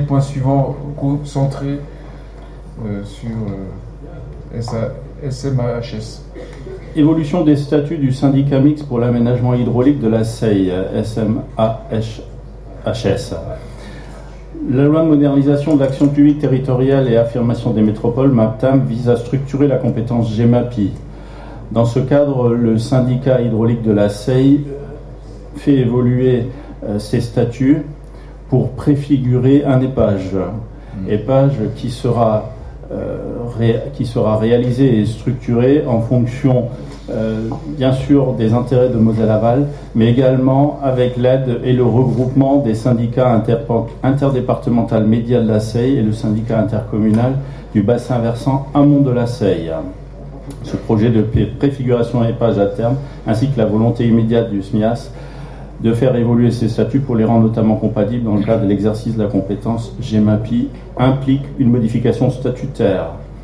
point suivant, concentré sur SMAHS. Évolution des statuts du syndicat mixte pour l'aménagement hydraulique de la SEI, SMAHS. La loi de modernisation de l'action publique territoriale et affirmation des métropoles, MAPTAM, vise à structurer la compétence GEMAPI. Dans ce cadre, le syndicat hydraulique de la SEI fait évoluer ses statuts pour préfigurer un épage qui sera réalisé et structuré en fonction bien sûr des intérêts de Moselle-Aval, mais également avec l'aide et le regroupement des syndicats interdépartemental médias de la SEI et le syndicat intercommunal du bassin versant amont de la SEI. Ce projet de préfiguration épage à terme, ainsi que la volonté immédiate du SMIAS de faire évoluer ces statuts pour les rendre notamment compatibles dans le cadre de l'exercice de la compétence GEMAPI, implique une modification statutaire.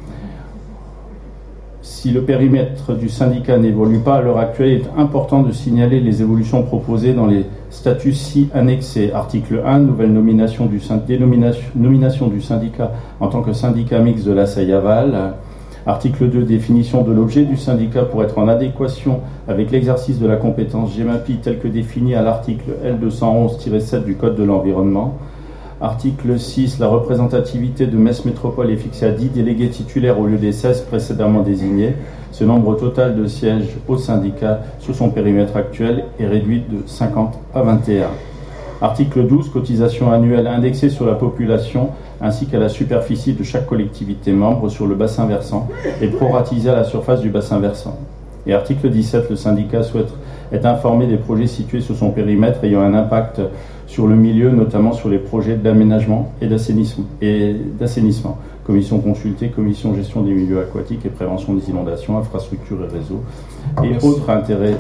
Si le périmètre du syndicat n'évolue pas à l'heure actuelle, il est important de signaler les évolutions proposées dans les statuts ci annexés. Article 1, nouvelle nomination du syndicat en tant que syndicat mixte de la SEI-Aval. Article 2, définition de l'objet du syndicat pour être en adéquation avec l'exercice de la compétence GEMAPI tel que défini à l'article L211-7 du Code de l'environnement. Article 6, la représentativité de Metz Métropole est fixée à 10 délégués titulaires au lieu des 16 précédemment désignés. Ce nombre total de sièges au syndicat sur son périmètre actuel est réduit de 50 à 21. Article 12, cotisation annuelle indexée sur la population ainsi qu'à la superficie de chaque collectivité membre sur le bassin versant et proratisée à la surface du bassin versant. Et article 17, le syndicat souhaite être informé des projets situés sur son périmètre ayant un impact sur le milieu, notamment sur les projets d'aménagement et d'assainissement. Commission consultée, commission gestion des milieux aquatiques et prévention des inondations, infrastructures et réseaux, et Merci. autres intérêts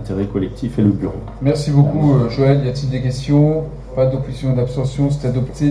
collectifs et le bureau. Merci beaucoup Joël. Y a-t-il des questions? Pas d'opposition, d'abstention, c'est adopté.